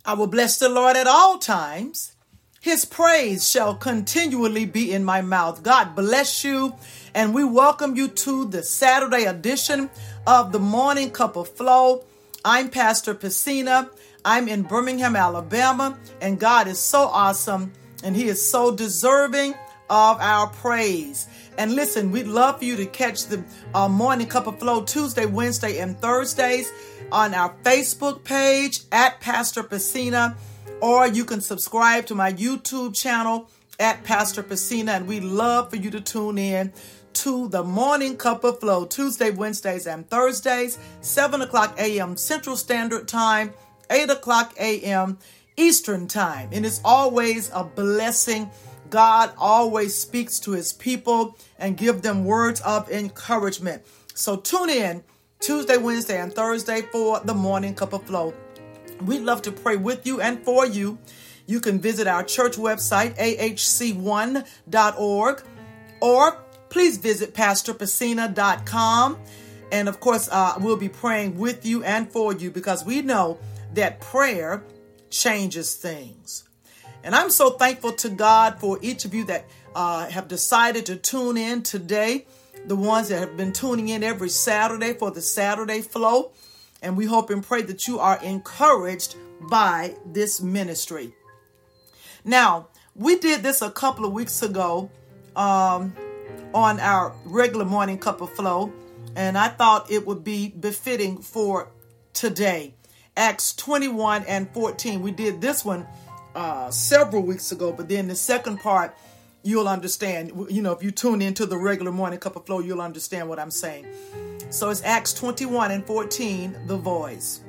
I will bless the Lord at all times. His praise shall continually be in my mouth. God bless you. And we welcome you to the Saturday edition of the Morning Cup of Flow. I'm Pastor Pacina. I'm in Birmingham, Alabama. And God is so awesome. And He is so deserving of our praise. And listen, we'd love for you to catch the Morning Cup of Flow Tuesday, Wednesday, and Thursdays on our Facebook page at Pastor Pacina, or you can subscribe to my YouTube channel at Pastor Pacina, and we'd love for you to tune in to the Morning Cup of Flow Tuesday, Wednesdays, and Thursdays, 7 o'clock a.m. Central Standard Time, 8 o'clock a.m. Eastern Time. And it's always a blessing. God always speaks to His people and give them words of encouragement. So tune in Tuesday, Wednesday, and Thursday for the Morning Cup of Flow. We'd love to pray with you and for you. You can visit our church website, ahc1.org, or please visit pastorpacina.com. And of course, we'll be praying with you and for you because we know that prayer changes things. And I'm so thankful to God for each of you that have decided to tune in today. The ones that have been tuning in every Saturday for the Saturday Flow. And we hope and pray that you are encouraged by this ministry. Now, we did this a couple of weeks ago on our regular Morning Cup of Flow. And I thought it would be befitting for today. Acts 21 and 14. We did this one several weeks ago. But then the second part, you'll understand, if you tune into the regular Morning Cup of Flow, you'll understand what I'm saying. So it's Acts 21 and 14, the voice.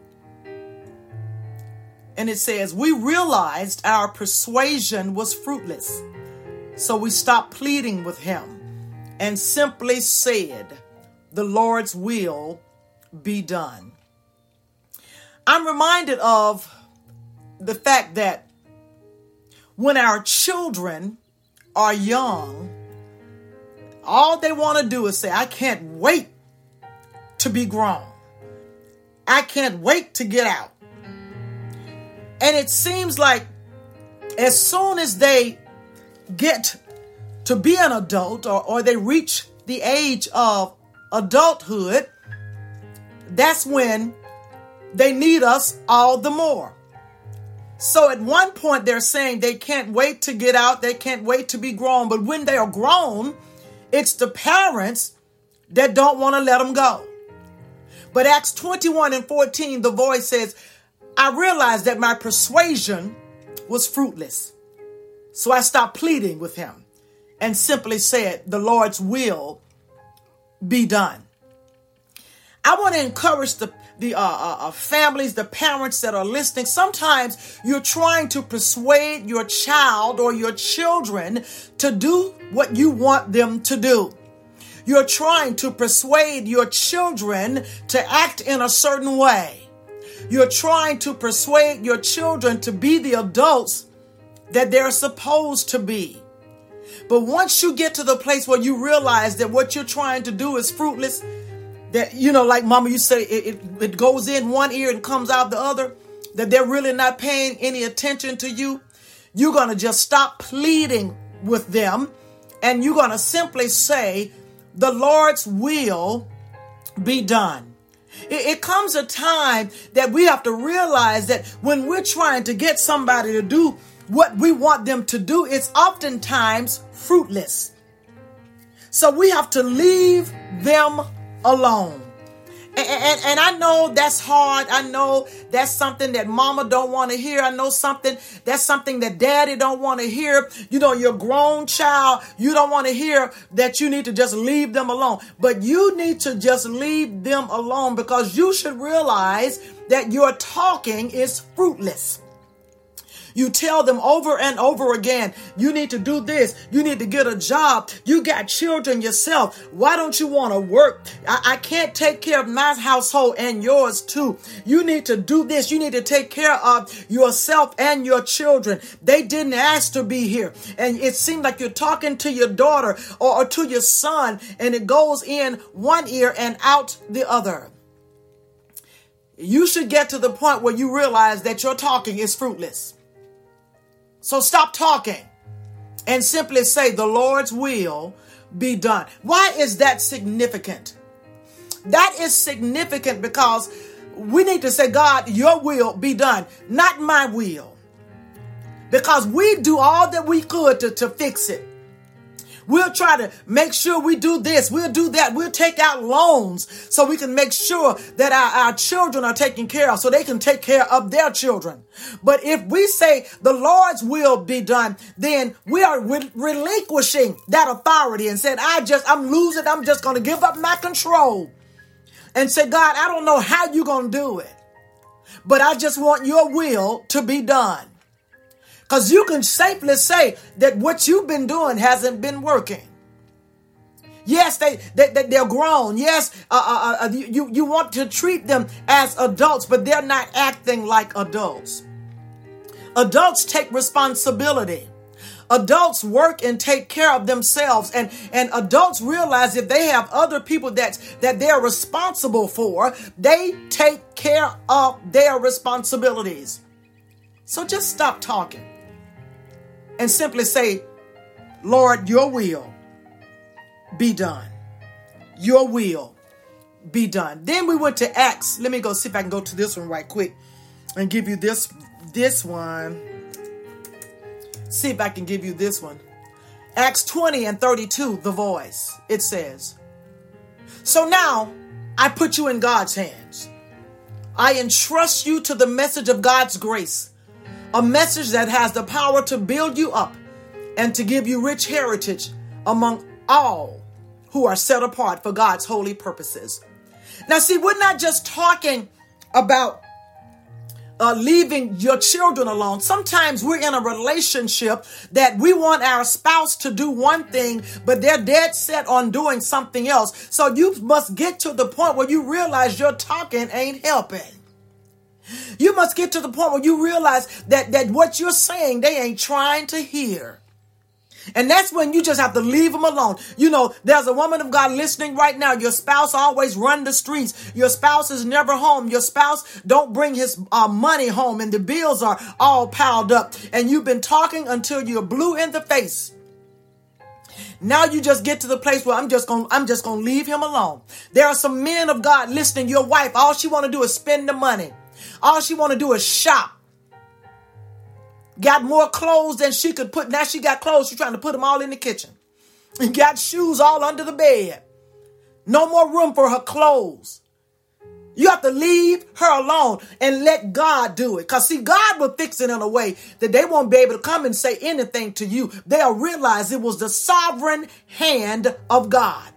And it says, we realized our persuasion was fruitless. So we stopped pleading with him and simply said, the Lord's will be done. I'm reminded of the fact that when our children are young, all they want to do is say, I can't wait to be grown. I can't wait to get out. And it seems like as soon as they get to be an adult or they reach the age of adulthood, that's when they need us all the more. So at one point they're saying they can't wait to get out. They can't wait to be grown. But when they are grown, it's the parents that don't want to let them go. But Acts 21 and 14, the voice says, I realized that my persuasion was fruitless. So I stopped pleading with him and simply said, the Lord's will be done. I want to encourage the families, the parents that are listening. Sometimes you're trying to persuade your child or your children to do what you want them to do. You're trying to persuade your children to act in a certain way. You're trying to persuade your children to be the adults that they're supposed to be. But once you get to the place where you realize that what you're trying to do is fruitless, that, like Mama, you say it goes in one ear and comes out the other, that they're really not paying any attention to you, you're going to just stop pleading with them. And you're going to simply say, the Lord's will be done. It comes a time that we have to realize that when we're trying to get somebody to do what we want them to do, it's oftentimes fruitless. So we have to leave them alone. And I know that's hard. I know that's something that mama don't want to hear. I know that's something that daddy don't want to hear. Your grown child, you don't want to hear that you need to just leave them alone. But you need to just leave them alone because you should realize that your talking is fruitless. You tell them over and over again, you need to do this. You need to get a job. You got children yourself. Why don't you want to work? I can't take care of my household and yours too. You need to do this. You need to take care of yourself and your children. They didn't ask to be here. And it seems like you're talking to your daughter or to your son, and it goes in one ear and out the other. you should get to the point where you realize that your talking is fruitless. So stop talking and simply say, the Lord's will be done. Why is that significant? That is significant because we need to say, God, your will be done, not my will. Because we do all that we could to fix it. We'll try to make sure we do this. We'll do that. We'll take out loans so we can make sure that our children are taken care of so they can take care of their children. But if we say the Lord's will be done, then we are relinquishing that authority and said, I'm losing. I'm just going to give up my control and say, God, I don't know how you're going to do it, but I just want your will to be done. Because you can safely say that what you've been doing hasn't been working. Yes, they're grown. Yes, you want to treat them as adults, but they're not acting like adults. Adults take responsibility. Adults work and take care of themselves. And adults realize if they have other people that they're responsible for, they take care of their responsibilities. So just stop talking and simply say, Lord, your will be done. Your will be done. Then we went to Acts. Let me go see if I can go to this one right quick and give you this one. See if I can give you this one. Acts 20:32, the Voice. It says, so now I put you in God's hands. I entrust you to the message of God's grace. A message that has the power to build you up and to give you rich heritage among all who are set apart for God's holy purposes. Now, see, we're not just talking about leaving your children alone. Sometimes we're in a relationship that we want our spouse to do one thing, but they're dead set on doing something else. So you must get to the point where you realize your talking ain't helping. You must get to the point where you realize that what you're saying, they ain't trying to hear. And that's when you just have to leave them alone. You know, there's a woman of God listening right now. Your spouse always run the streets. Your spouse is never home. Your spouse don't bring his money home and the bills are all piled up. And you've been talking until you're blue in the face. Now you just get to the place where I'm just going to leave him alone. There are some men of God listening. Your wife, all she want to do is spend the money. All she want to do is shop. Got more clothes than she could put. Now she got clothes. She's trying to put them all in the kitchen. And got shoes all under the bed. No more room for her clothes. You have to leave her alone and let God do it. Because see, God will fix it in a way that they won't be able to come and say anything to you. They'll realize it was the sovereign hand of God.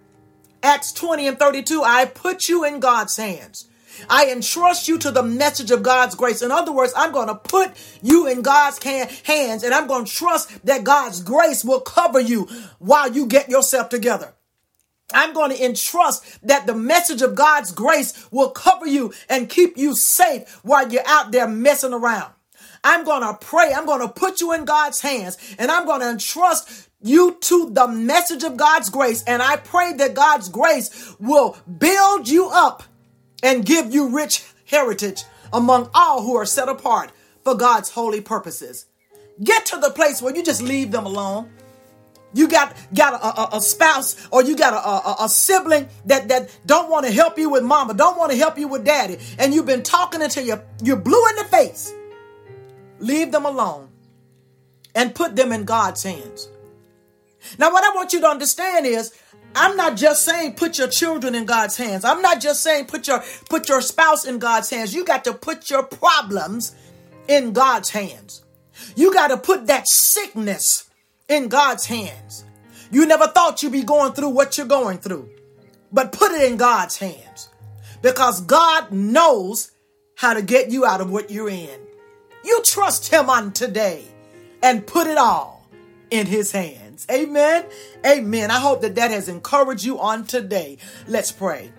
Acts 20:32, I put you in God's hands. I entrust you to the message of God's grace. In other words, I'm going to put you in God's hands and I'm going to trust that God's grace will cover you while you get yourself together. I'm going to entrust that the message of God's grace will cover you and keep you safe while you're out there messing around. I'm going to pray. I'm going to put you in God's hands and I'm going to entrust you to the message of God's grace. And I pray that God's grace will build you up and give you rich heritage among all who are set apart for God's holy purposes. Get to the place where you just leave them alone. You got a spouse or you got a sibling that don't want to help you with mama, don't want to help you with daddy, and you've been talking until you're blue in the face. Leave them alone and put them in God's hands. Now, what I want you to understand is, I'm not just saying put your children in God's hands. I'm not just saying put your spouse in God's hands. You got to put your problems in God's hands. You got to put that sickness in God's hands. You never thought you'd be going through what you're going through, but put it in God's hands because God knows how to get you out of what you're in. You trust him on today and put it all in his hands. Amen. Amen. I hope that has encouraged you on today. Let's pray.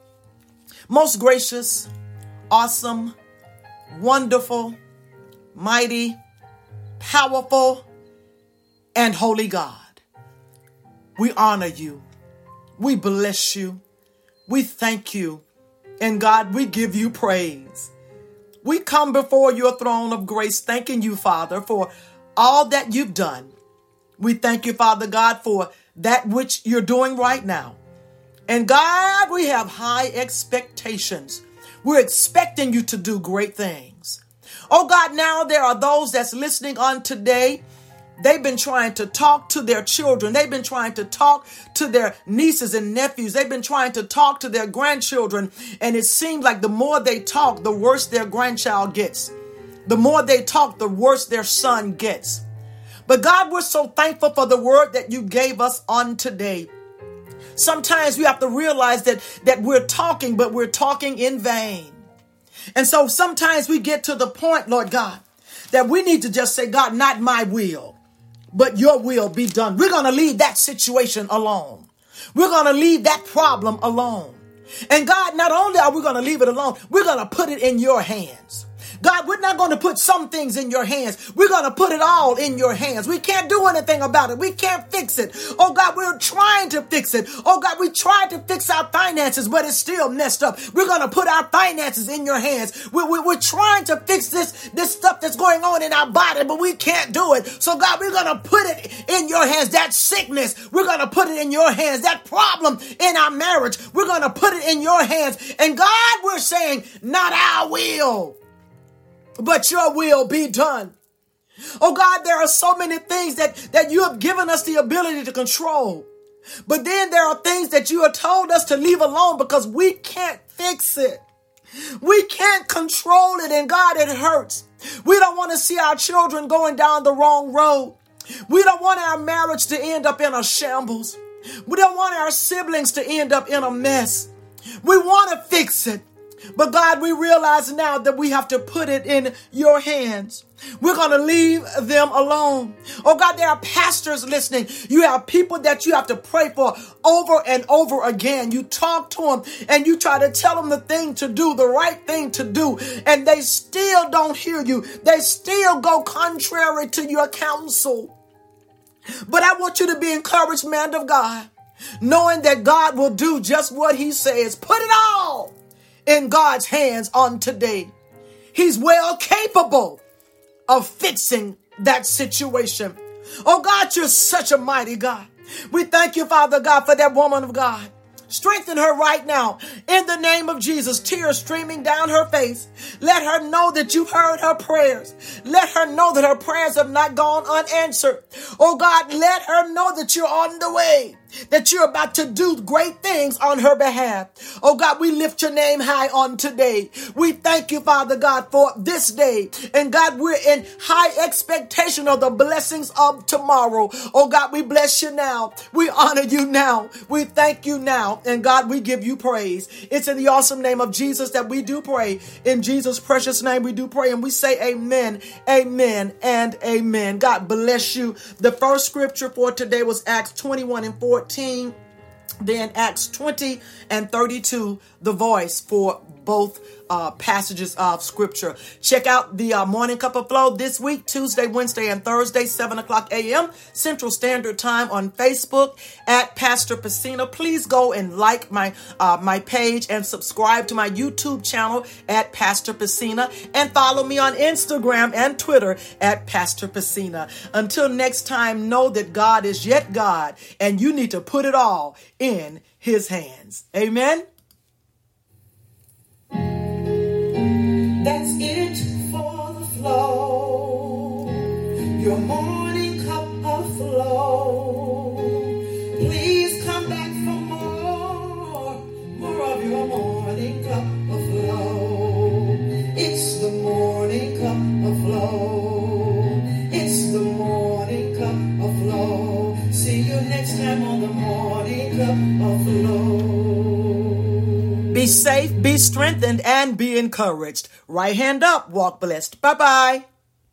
Most gracious, awesome, wonderful, mighty, powerful, and holy God, we honor you. We bless you. We thank you. And God, we give you praise. We come before your throne of grace, thanking you, Father, for all that you've done. We thank you, Father God, for that which you're doing right now. And God, we have high expectations. We're expecting you to do great things. Oh God, now there are those that's listening on today. They've been trying to talk to their children. They've been trying to talk to their nieces and nephews. They've been trying to talk to their grandchildren. And it seems like the more they talk, the worse their grandchild gets. The more they talk, the worse their son gets. But God, we're so thankful for the word that you gave us on today. Sometimes we have to realize that we're talking, but we're talking in vain. And so sometimes we get to the point, Lord God, that we need to just say, God, not my will, but your will be done. We're going to leave that situation alone. We're going to leave that problem alone. And God, not only are we going to leave it alone, we're going to put it in your hands. God, we're not going to put some things in your hands. We're going to put it all in your hands. We can't do anything about it. We can't fix it. Oh God, we're trying to fix it. Oh God, we tried to fix our finances, but it's still messed up. We're going to put our finances in your hands. We're trying to fix this stuff that's going on in our body, but we can't do it. So God, we're going to put it in your hands. That sickness, we're going to put it in your hands. That problem in our marriage, we're going to put it in your hands. And God, we're saying, not our will, but your will be done. Oh God, there are so many things that you have given us the ability to control. But then there are things that you have told us to leave alone because we can't fix it. We can't control it. And God, it hurts. We don't want to see our children going down the wrong road. We don't want our marriage to end up in a shambles. We don't want our siblings to end up in a mess. We want to fix it. But God, we realize now that we have to put it in your hands. We're going to leave them alone. Oh God, there are pastors listening. You have people that you have to pray for over and over again. You talk to them and you try to tell them the thing to do, the right thing to do, and they still don't hear you. They still go contrary to your counsel. But I want you to be encouraged, man of God, knowing that God will do just what he says. Put it all in God's hands on today. He's well capable of fixing that situation. Oh God, you're such a mighty God. We thank you, Father God, for that woman of God. Strengthen her right now in the name of Jesus. Tears streaming down her face. Let her know that you heard her prayers. Let her know that her prayers have not gone unanswered. Oh God, let her know that you're on the way, that you're about to do great things on her behalf. Oh God, we lift your name high on today. We thank you, Father God, for this day. And God, we're in high expectation of the blessings of tomorrow. Oh God, we bless you now. We honor you now. We thank you now. And God, we give you praise. It's in the awesome name of Jesus that we do pray. In Jesus' precious name we do pray. And we say amen, amen, and amen. God bless you. The first scripture for today was Acts 21:14. Then Acts 20:32, the voice for both passages of scripture. Check out the Morning Cup of Flow this week, Tuesday, Wednesday, and Thursday, 7 o'clock a.m. Central Standard Time on Facebook at Pastor Pacina. Please go and like my page and subscribe to my YouTube channel at Pastor Pacina, and follow me on Instagram and Twitter at Pastor Pacina. Until next time, know that God is yet God, and you need to put it all in his hands. Amen. That's it for the flow. Your morning cup of flow. Please come back for more of your morning cup of flow. It's the morning cup of flow. It's the morning cup of flow. See you next time on the morning cup of flow. Be safe, be strengthened, and be encouraged. Right hand up, walk blessed. Bye-bye.